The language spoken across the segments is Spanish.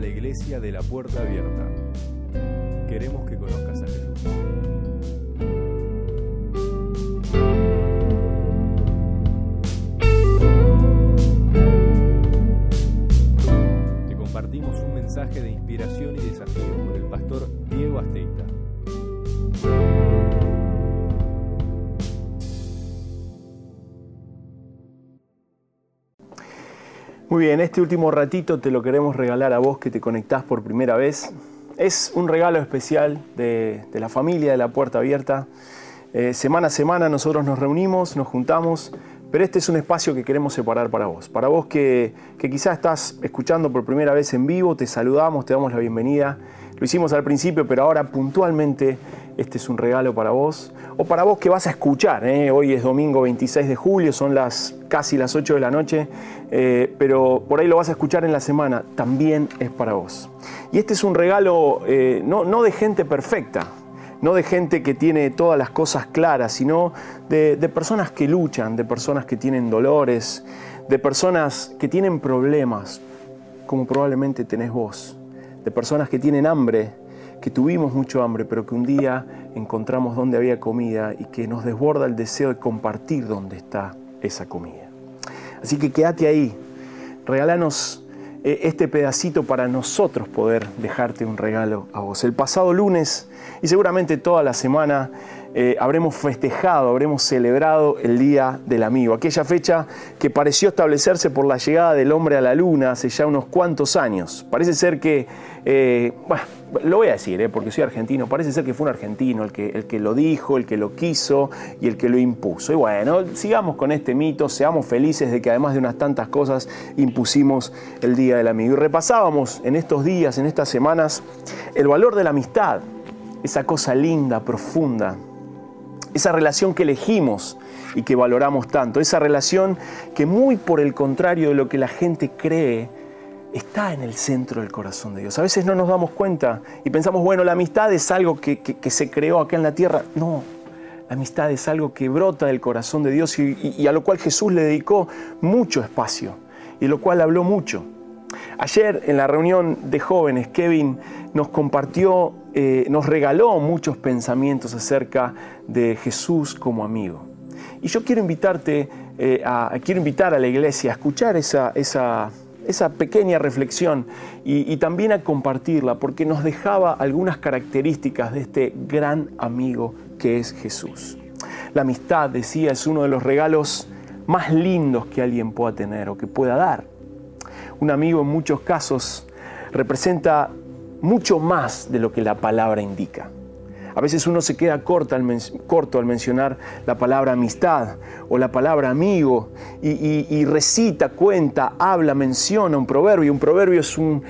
la Iglesia de la Puerta Abierta. Queremos que conozcas a Jesús. Te compartimos un mensaje de inspiración y desafío por el pastor Diego Asteita. Muy bien, este último ratito te lo queremos regalar a vos que te conectás por primera vez. Es un regalo especial de la familia de la Puerta Abierta. Semana a semana nosotros nos reunimos, nos juntamos, pero este es un espacio que queremos separar para vos. Para vos que quizás estás escuchando por primera vez en vivo, te saludamos, te damos la bienvenida. Lo hicimos al principio, pero ahora puntualmente este es un regalo para vos. O para vos que vas a escuchar, hoy es domingo 26 de julio, son casi las 8 de la noche, pero por ahí lo vas a escuchar en la semana, también es para vos. Y este es un regalo no de gente perfecta, no de gente que tiene todas las cosas claras, sino de personas que luchan, de personas que tienen dolores, de personas que tienen problemas, como probablemente tenés vos, de personas que tienen hambre, que tuvimos mucho hambre, pero que un día encontramos donde había comida y que nos desborda el deseo de compartir dónde está esa comida. Así que quédate ahí, regálanos este pedacito para nosotros poder dejarte un regalo a vos. El pasado lunes y seguramente toda la semana habremos festejado, habremos celebrado el Día del Amigo, aquella fecha que pareció establecerse por la llegada del hombre a la luna hace ya unos cuantos años. Parece ser que, lo voy a decir porque soy argentino, parece ser que fue un argentino el que lo dijo, el que lo quiso y el que lo impuso. Y bueno, sigamos con este mito, seamos felices de que además de unas tantas cosas impusimos el Día del Amigo. Y repasábamos en estos días, en estas semanas, el valor de la amistad, esa cosa linda, profunda, esa relación que elegimos y que valoramos tanto, esa relación que muy por el contrario de lo que la gente cree, está en el centro del corazón de Dios. A veces no nos damos cuenta y pensamos, bueno, la amistad es algo que se creó acá en la tierra. No, la amistad es algo que brota del corazón de Dios y a lo cual Jesús le dedicó mucho espacio y lo cual habló mucho. Ayer en la reunión de jóvenes, Kevin nos compartió, nos regaló muchos pensamientos acerca de Jesús como amigo. Y yo quiero invitarte, quiero invitar a la iglesia a escuchar esa pequeña reflexión y también a compartirla, porque nos dejaba algunas características de este gran amigo que es Jesús. La amistad, decía, es uno de los regalos más lindos que alguien pueda tener o que pueda dar. Un amigo en muchos casos representa mucho más de lo que la palabra indica. A veces uno se queda corto al mencionar la palabra amistad o la palabra amigo y recita, cuenta, habla, menciona un proverbio. Un proverbio es un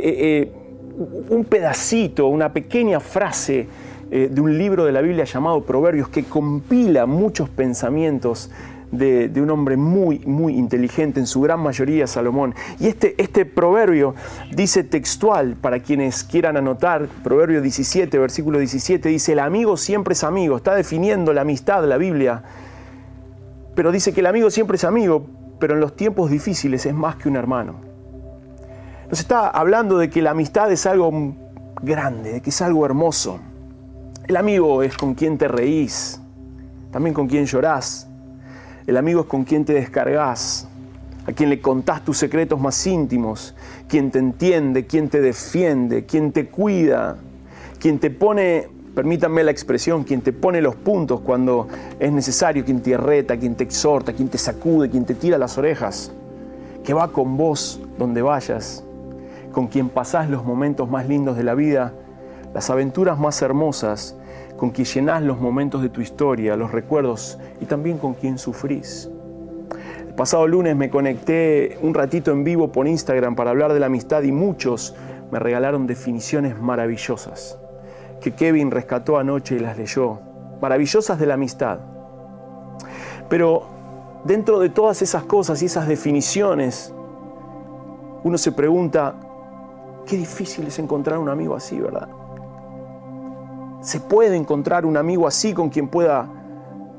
pedacito, una pequeña frase de un libro de la Biblia llamado Proverbios que compila muchos pensamientos de un hombre muy, muy inteligente, en su gran mayoría Salomón. Y este proverbio dice textual, para quienes quieran anotar, Proverbio 17, versículo 17, dice: el amigo siempre es amigo. Está definiendo la amistad, la Biblia. Pero dice que el amigo siempre es amigo, pero en los tiempos difíciles es más que un hermano. Nos está hablando de que la amistad es algo grande, de que es algo hermoso. El amigo es con quien te reís, también con quien llorás. El amigo es con quien te descargas, a quien le contás tus secretos más íntimos, quien te entiende, quien te defiende, quien te cuida, quien te pone, permítanme la expresión, quien te pone los puntos cuando es necesario, quien te reta, quien te exhorta, quien te sacude, quien te tira las orejas, que va con vos donde vayas, con quien pasás los momentos más lindos de la vida, las aventuras más hermosas, con quien llenás los momentos de tu historia, los recuerdos y también con quien sufrís. El pasado lunes me conecté un ratito en vivo por Instagram para hablar de la amistad y muchos me regalaron definiciones maravillosas que Kevin rescató anoche y las leyó, maravillosas de la amistad. Pero dentro de todas esas cosas y esas definiciones, uno se pregunta, qué difícil es encontrar un amigo así, ¿verdad? ¿Se puede encontrar un amigo así con quien pueda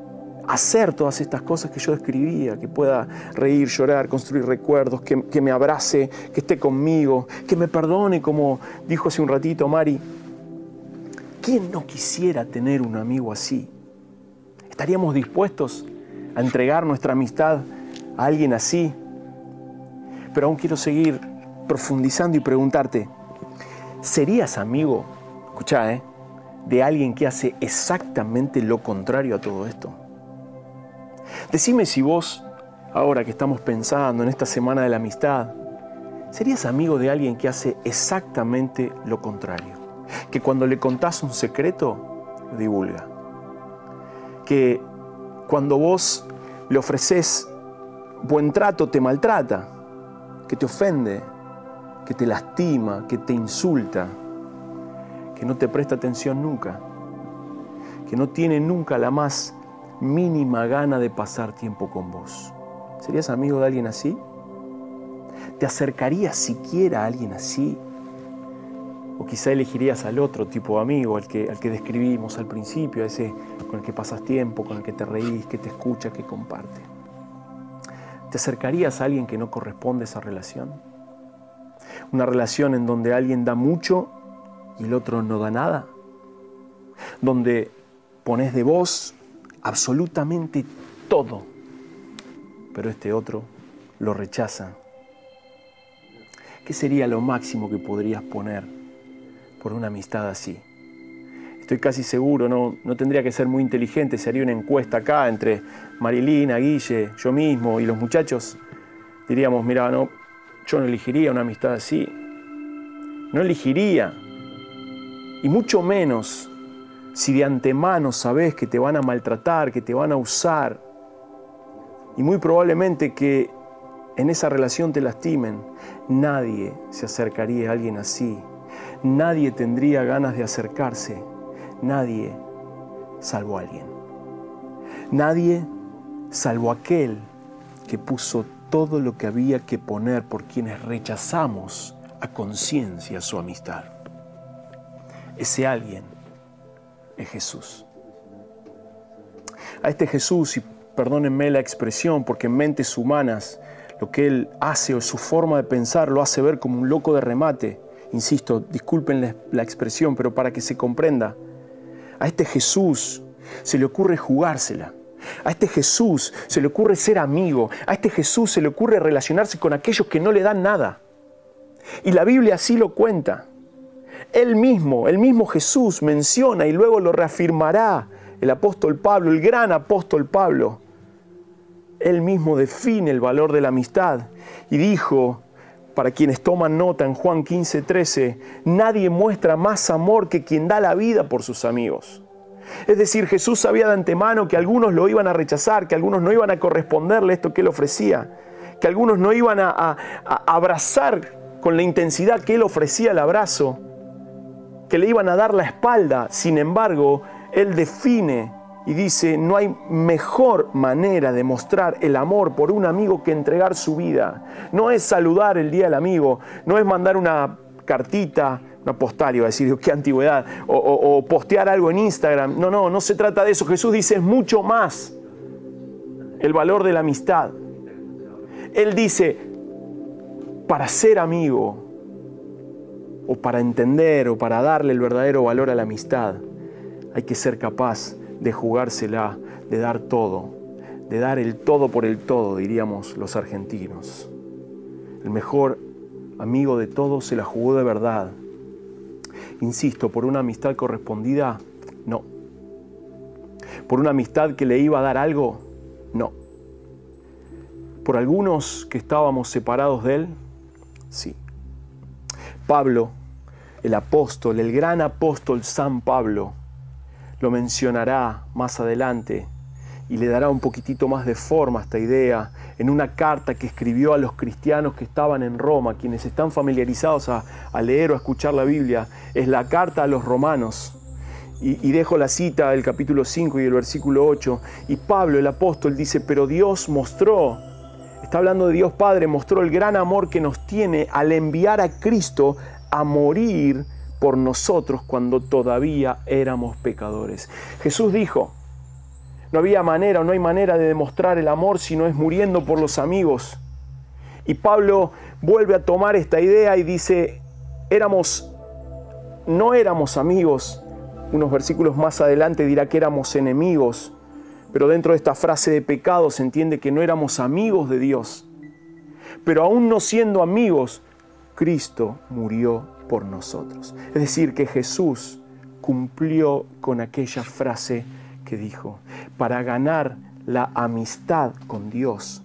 hacer todas estas cosas que yo describía, que pueda reír, llorar, construir recuerdos, que me abrace, que esté conmigo, que me perdone, como dijo hace un ratito Mari. ¿Quién no quisiera tener un amigo así? ¿Estaríamos dispuestos a entregar nuestra amistad a alguien así? Pero aún quiero seguir profundizando y preguntarte, ¿serías amigo, escuchá, de alguien que hace exactamente lo contrario a todo esto? Decime si vos, ahora que estamos pensando en esta semana de la amistad, ¿serías amigo de alguien que hace exactamente lo contrario? Que cuando le contás un secreto, lo divulga. Que cuando vos le ofreces buen trato, te maltrata, que te ofende, que te lastima, que te insulta, que no te presta atención nunca, que no tiene nunca la más mínima gana de pasar tiempo con vos. ¿Serías amigo de alguien así? ¿Te acercarías siquiera a alguien así? O quizá elegirías al otro tipo de amigo, al que describimos al principio, a ese con el que pasas tiempo, con el que te reís, que te escucha, que comparte. ¿Te acercarías a alguien que no corresponde a esa relación? Una relación en donde alguien da mucho y el otro no da nada. Donde pones de vos absolutamente todo, pero este otro lo rechaza. ¿Qué sería lo máximo que podrías poner por una amistad así? Estoy casi seguro, no tendría que ser muy inteligente, se haría una encuesta acá entre Marilina, Guille, yo mismo y los muchachos. Diríamos, mira, no, yo no elegiría una amistad así. No elegiría. Y mucho menos si de antemano sabés que te van a maltratar, que te van a usar. Y muy probablemente que en esa relación te lastimen. Nadie se acercaría a alguien así. Nadie tendría ganas de acercarse. Nadie salvo a alguien. Nadie salvo aquel que puso todo lo que había que poner por quienes rechazamos a conciencia su amistad. Ese alguien es Jesús. A este Jesús, y perdónenme la expresión, porque en mentes humanas lo que Él hace o su forma de pensar lo hace ver como un loco de remate. Insisto, disculpen la expresión, pero para que se comprenda, a este Jesús se le ocurre jugársela. A este Jesús se le ocurre ser amigo. A este Jesús se le ocurre relacionarse con aquellos que no le dan nada. Y la Biblia así lo cuenta. El mismo Jesús menciona y luego lo reafirmará el apóstol Pablo, el gran apóstol Pablo. Él mismo define el valor de la amistad y dijo, para quienes toman nota en Juan 15:13, nadie muestra más amor que quien da la vida por sus amigos. Es decir, Jesús sabía de antemano que algunos lo iban a rechazar, que algunos no iban a corresponderle esto que Él ofrecía, que algunos no iban a abrazar con la intensidad que Él ofrecía el abrazo, que le iban a dar la espalda. Sin embargo, Él define y dice, no hay mejor manera de mostrar el amor por un amigo que entregar su vida. No es saludar el día del amigo, no es mandar una cartita, una postal, iba a decir, qué antigüedad, o postear algo en Instagram. No se trata de eso. Jesús dice, es mucho más el valor de la amistad. Él dice, para ser amigo, o para entender, o para darle el verdadero valor a la amistad, hay que ser capaz de jugársela, de dar todo, de dar el todo por el todo, diríamos los argentinos. El mejor amigo de todos se la jugó de verdad. Insisto, por una amistad correspondida, no. Por una amistad que le iba a dar algo, no. Por algunos que estábamos separados de él, sí. Pablo, el apóstol, el gran apóstol San Pablo, lo mencionará más adelante y le dará un poquitito más de forma a esta idea en una carta que escribió a los cristianos que estaban en Roma. Quienes están familiarizados a leer o a escuchar la Biblia, es la carta a los romanos. Y dejo la cita del capítulo 5 y el versículo 8. Y Pablo, el apóstol, dice, pero Dios mostró, está hablando de Dios Padre, mostró el gran amor que nos tiene al enviar a Cristo a morir por nosotros cuando todavía éramos pecadores. Jesús dijo, No había manera o no hay manera de demostrar el amor si no es muriendo por los amigos. Y Pablo vuelve a tomar esta idea y dice, no éramos amigos. Unos versículos más adelante dirá que éramos enemigos. Pero dentro de esta frase de pecado se entiende que no éramos amigos de Dios. Pero aún no siendo amigos, Cristo murió por nosotros. Es decir, que Jesús cumplió con aquella frase que dijo, para ganar la amistad con Dios,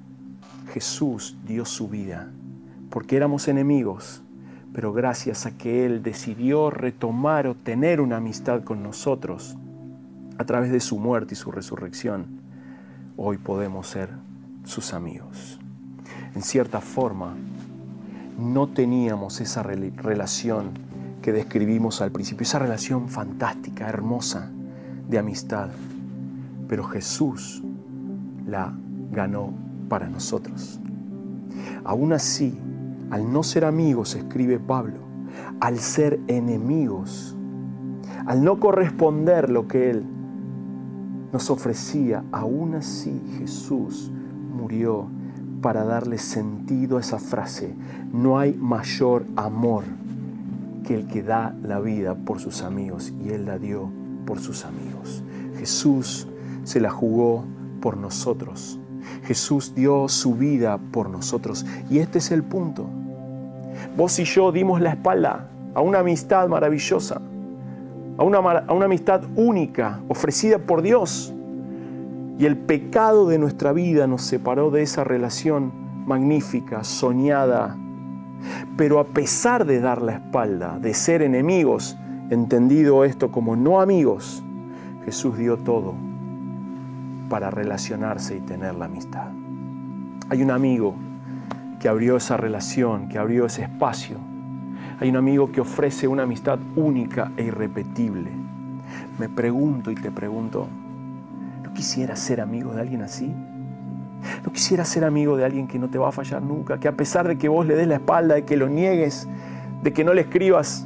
Jesús dio su vida, porque éramos enemigos, pero gracias a que Él decidió retomar o tener una amistad con nosotros, a través de su muerte y su resurrección, hoy podemos ser sus amigos. En cierta forma, no teníamos esa relación que describimos al principio, esa relación fantástica, hermosa, de amistad, pero Jesús la ganó para nosotros. Aún así, al no ser amigos, escribe Pablo, al ser enemigos, al no corresponder lo que Él nos ofrecía, aún así Jesús murió para darle sentido a esa frase. No hay mayor amor que el que da la vida por sus amigos, y Él la dio por sus amigos. Jesús se la jugó por nosotros. Jesús dio su vida por nosotros. Y este es el punto. Vos y yo dimos la espalda a una amistad maravillosa, a una amistad única, ofrecida por Dios. Y el pecado de nuestra vida nos separó de esa relación magnífica, soñada. Pero a pesar de dar la espalda, de ser enemigos, entendido esto como no amigos, Jesús dio todo para relacionarse y tener la amistad. Hay un amigo que abrió esa relación, que abrió ese espacio. Hay un amigo que ofrece una amistad única e irrepetible. Me pregunto y te pregunto, ¿no quisieras ser amigo de alguien así? ¿No quisieras ser amigo de alguien que no te va a fallar nunca? Que a pesar de que vos le des la espalda, de que lo niegues, de que no le escribas,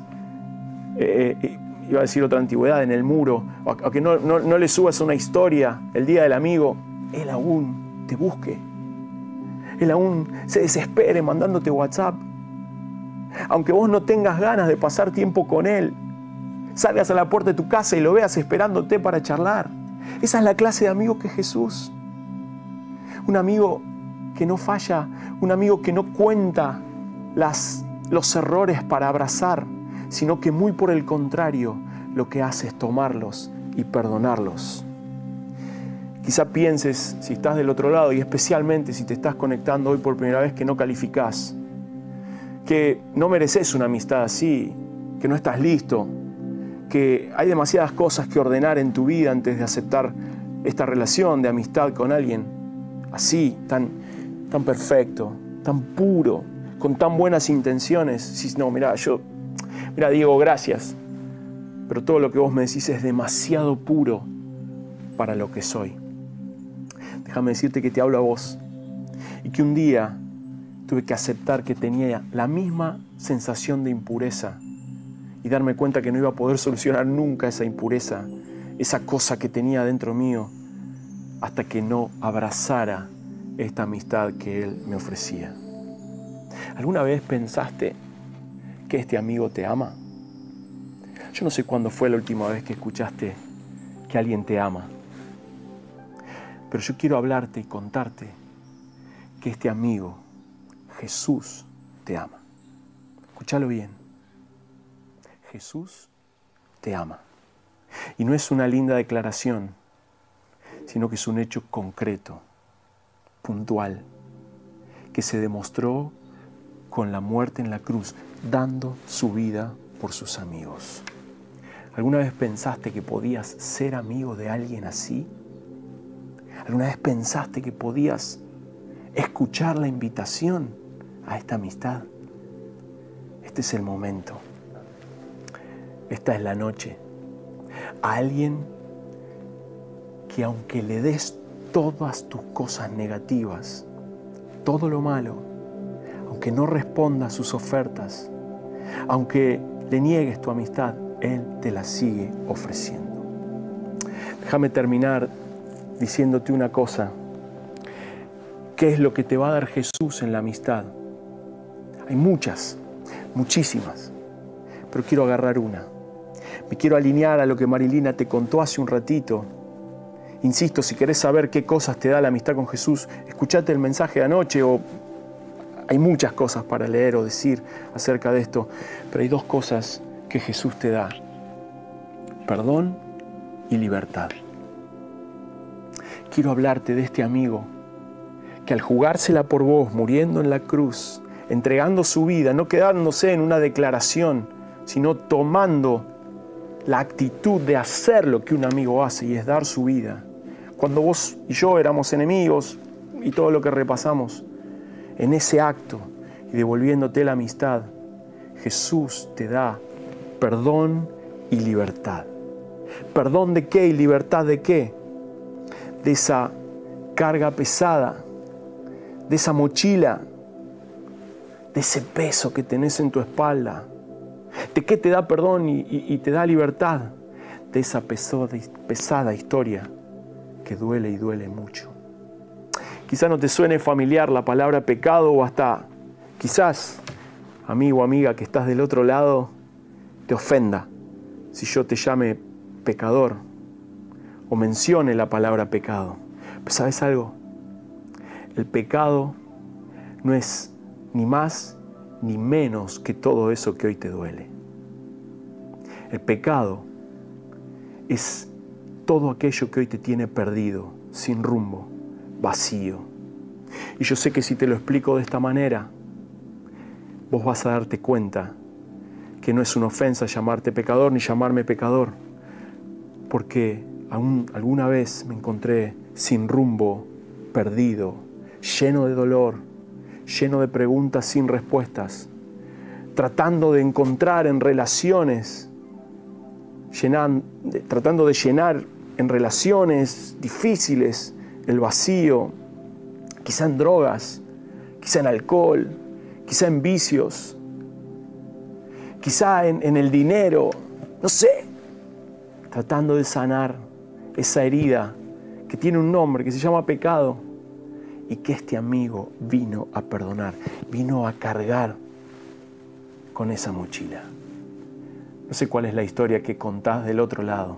iba a decir otra antigüedad, en el muro, o que no le subas una historia el día del amigo, Él aún te busque. Él aún se desespere mandándote WhatsApp. Aunque vos no tengas ganas de pasar tiempo con Él, salgas a la puerta de tu casa y lo veas esperándote para charlar. Esa es la clase de amigo que es Jesús. Un amigo que no falla, un amigo que no cuenta los errores para abrazar, sino que muy por el contrario, lo que hace es tomarlos y perdonarlos. Quizá pienses, si estás del otro lado, y especialmente si te estás conectando hoy por primera vez, que no calificás, que no mereces una amistad así, que no estás listo, que hay demasiadas cosas que ordenar en tu vida antes de aceptar esta relación de amistad con alguien así, tan perfecto, tan puro, con tan buenas intenciones. Si no, mira, Diego, gracias, pero todo lo que vos me decís es demasiado puro para lo que soy. Déjame decirte que te hablo a vos y que un día tuve que aceptar que tenía la misma sensación de impureza y darme cuenta que no iba a poder solucionar nunca esa impureza, esa cosa que tenía dentro mío, hasta que no abrazara esta amistad que Él me ofrecía. ¿Alguna vez pensaste que este amigo te ama? Yo no sé cuándo fue la última vez que escuchaste que alguien te ama, pero yo quiero hablarte y contarte que este amigo, Jesús, te ama. Escúchalo bien. Jesús te ama. Y no es una linda declaración, sino que es un hecho concreto, puntual, que se demostró con la muerte en la cruz, dando su vida por sus amigos. ¿Alguna vez pensaste que podías ser amigo de alguien así? ¿Alguna vez pensaste que podías escuchar la invitación a esta amistad? Este es el momento. Esta es la noche. A alguien que aunque le des todas tus cosas negativas, todo lo malo, aunque no responda a sus ofertas, aunque le niegues tu amistad, Él te la sigue ofreciendo. Déjame terminar diciéndote una cosa. ¿Qué es lo que te va a dar Jesús en la amistad? Hay muchas, muchísimas, pero quiero agarrar una. Me quiero alinear a lo que Marilina te contó hace un ratito. Insisto, si querés saber qué cosas te da la amistad con Jesús, escuchate el mensaje de anoche, o hay muchas cosas para leer o decir acerca de esto, pero hay dos cosas que Jesús te da: perdón y libertad. Quiero hablarte de este amigo que al jugársela por vos, muriendo en la cruz, entregando su vida, no quedándose en una declaración, sino tomando la actitud de hacer lo que un amigo hace, y es dar su vida. Cuando vos y yo éramos enemigos y todo lo que repasamos, en ese acto y devolviéndote la amistad, Jesús te da perdón y libertad. ¿Perdón de qué y libertad de qué? De esa carga pesada, de esa mochila, de ese peso que tenés en tu espalda. ¿De qué te da perdón y te da libertad? De esa pesada historia que duele y duele mucho. Quizás no te suene familiar la palabra pecado, o hasta quizás, amigo o amiga que estás del otro lado, te ofenda si yo te llame pecador o mencione la palabra pecado. Pero ¿sabes algo? El pecado no es ni más ni menos que todo eso que hoy te duele. El pecado es todo aquello que hoy te tiene perdido, sin rumbo, vacío. Y yo sé que si te lo explico de esta manera, vos vas a darte cuenta que no es una ofensa llamarte pecador ni llamarme pecador, porque alguna vez me encontré sin rumbo, perdido, lleno de dolor, lleno de preguntas sin respuestas, tratando de encontrar en relaciones, tratando de llenar en relaciones difíciles el vacío, quizá en drogas, quizá en alcohol, quizá en vicios, quizá en el dinero, no sé, tratando de sanar esa herida que tiene un nombre, que se llama pecado, y que este amigo vino a perdonar, vino a cargar con esa mochila. No sé cuál es la historia que contás del otro lado,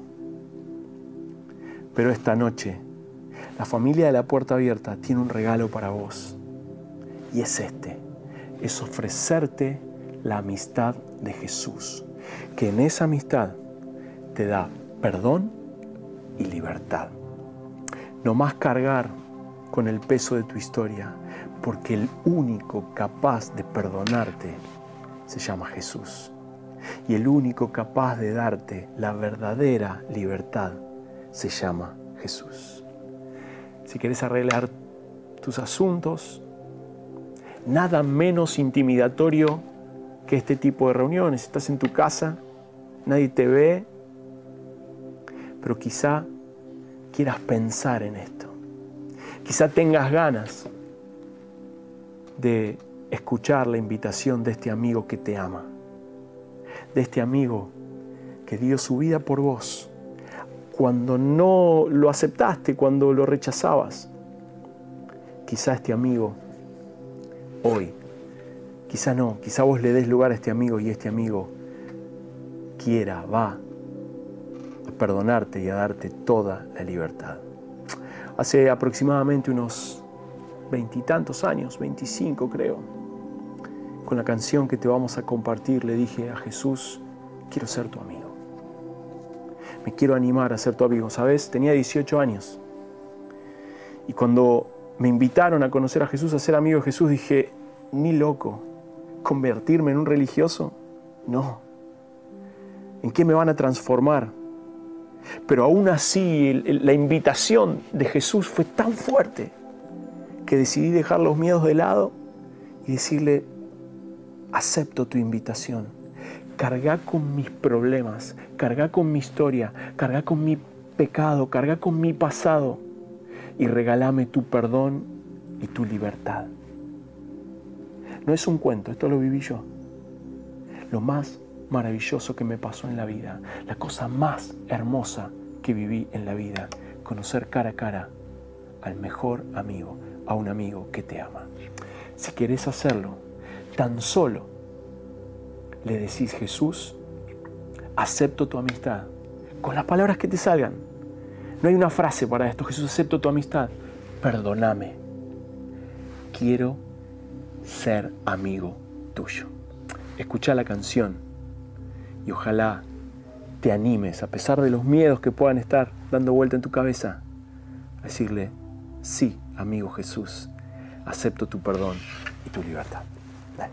pero esta noche la familia de La Puerta Abierta tiene un regalo para vos, y es es ofrecerte la amistad de Jesús, que en esa amistad te da perdón y libertad. No más cargar con el peso de tu historia, porque el único capaz de perdonarte se llama Jesús, y el único capaz de darte la verdadera libertad se llama Jesús. Si querés arreglar tus asuntos, nada menos intimidatorio que este tipo de reuniones. Estás en tu casa, nadie te ve, pero quizá quieras pensar en esto. Quizá tengas ganas de escuchar la invitación de este amigo que te ama, de este amigo que dio su vida por vos cuando no lo aceptaste, cuando lo rechazabas. Quizá este amigo hoy, quizá no, quizá vos le des lugar a este amigo y este amigo va a perdonarte y a darte toda la libertad. Hace aproximadamente unos 20 y tantos años, 25 creo, con la canción que te vamos a compartir, le dije a Jesús: quiero ser tu amigo. Me quiero animar a ser tu amigo. ¿Sabes? Tenía 18 años. Y cuando me invitaron a conocer a Jesús, a ser amigo de Jesús, dije: ni loco, ¿convertirme en un religioso? No. ¿En qué me van a transformar? Pero aún así, la invitación de Jesús fue tan fuerte que decidí dejar los miedos de lado y decirle: acepto tu invitación. Carga con mis problemas, carga con mi historia, carga con mi pecado, carga con mi pasado y regálame tu perdón y tu libertad. No es un cuento, esto lo viví yo. Lo más maravilloso que me pasó en la vida, la cosa más hermosa que viví en la vida, conocer cara a cara al mejor amigo, a un amigo que te ama. Si querés hacerlo, tan solo le decís: Jesús, acepto tu amistad, con las palabras que te salgan. No hay una frase para esto. Jesús, acepto tu amistad, perdóname, quiero ser amigo tuyo. Escuchá la canción y ojalá te animes, a pesar de los miedos que puedan estar dando vuelta en tu cabeza, a decirle: sí, amigo Jesús, acepto tu perdón y tu libertad. Dale.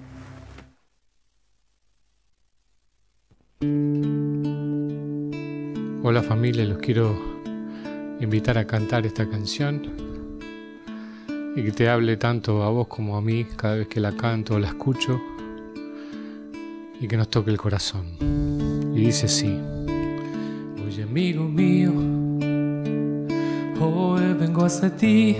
Hola familia, los quiero invitar a cantar esta canción y que te hable tanto a vos como a mí cada vez que la canto o la escucho, y que nos toque el corazón. Y dice así: oye amigo mío, hoy vengo hasta ti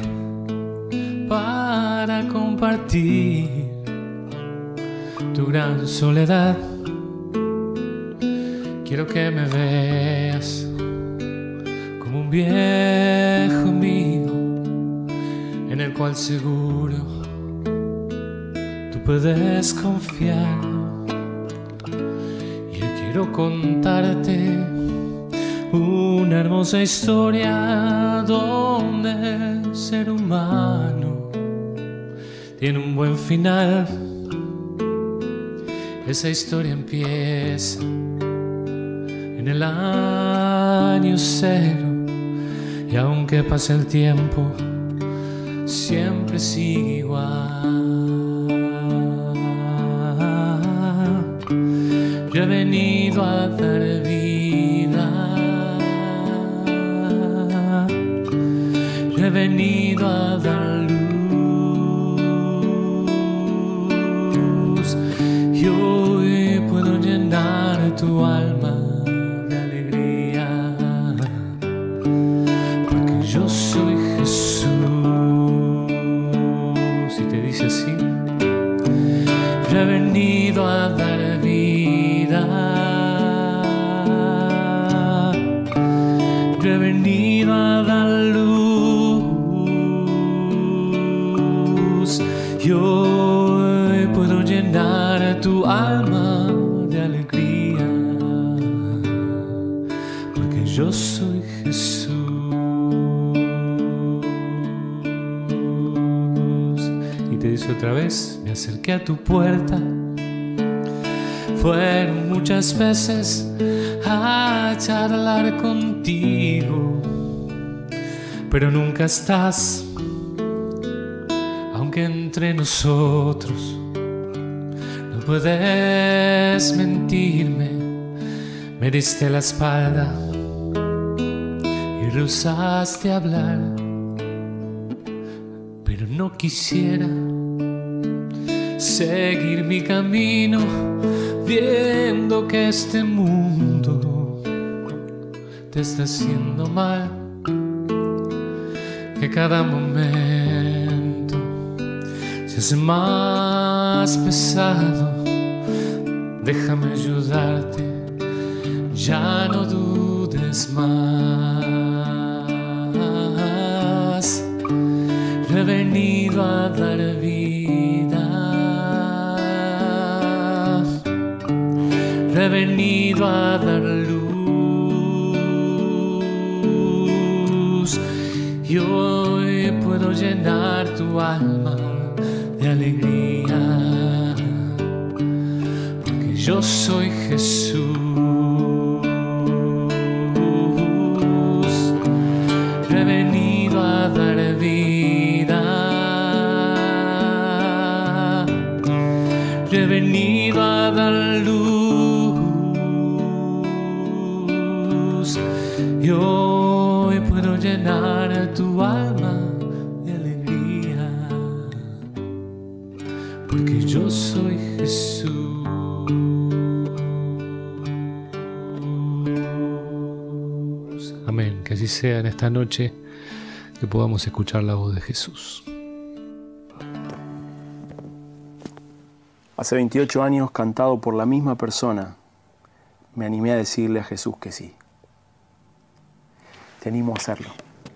para compartir tu gran soledad. Quiero que me veas como un viejo amigo en el cual seguro tú puedes confiar. Y yo quiero contarte una hermosa historia donde el ser humano tiene un buen final. Esa historia empieza en el año 0, y aunque pase el tiempo, siempre sigue igual. Yo he venido a dar vida, yo he venido a dar luz, y hoy puedo llenar tu alma de alegría, porque yo soy Jesús. Y te dice así: yo he venido a dar vida, yo he venido a dar luz, y hoy puedo llenar tu alma de alegría, porque yo soy Jesús. Y te dice otra vez: me acerqué a tu puerta. Fueron muchas veces a charlar contigo, pero nunca estás. Aunque entre nosotros no puedes mentirme, me diste la espalda y rehusaste hablar. Pero no quisiera seguir mi camino viendo que este mundo te está haciendo mal, que cada momento se hace más pesado. Déjame ayudarte, ya no dudes más. Yo he venido a dar vida, yo he venido a dar luz, y hoy puedo llenar tu alma de alegría, porque yo soy Jesús. Yo he venido a dar vida, yo he venido a dar luz, y hoy puedo llenar tu alma de alegría, porque yo soy Jesús. Amén. Que así sea en esta noche, que podamos escuchar la voz de Jesús. Hace 28 años, cantado por la misma persona, me animé a decirle a Jesús que sí. Te animo a hacerlo.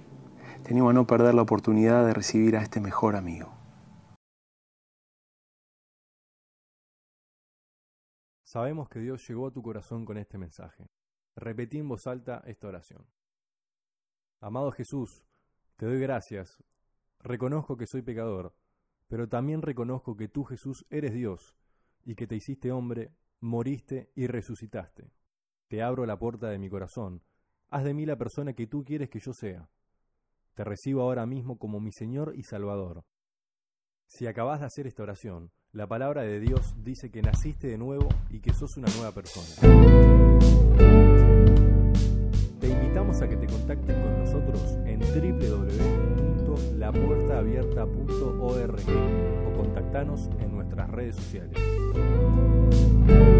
Te animo a no perder la oportunidad de recibir a este mejor amigo. Sabemos que Dios llegó a tu corazón con este mensaje. Repetí en voz alta esta oración. Amado Jesús, te doy gracias. Reconozco que soy pecador, pero también reconozco que tú, Jesús, eres Dios y que te hiciste hombre, moriste y resucitaste. Te abro la puerta de mi corazón. Haz de mí la persona que tú quieres que yo sea. Te recibo ahora mismo como mi Señor y Salvador. Si acabas de hacer esta oración, la palabra de Dios dice que naciste de nuevo y que sos una nueva persona. Te invitamos a que te contactes con nosotros en www.lapuertaabierta.org o contactanos en nuestras redes sociales.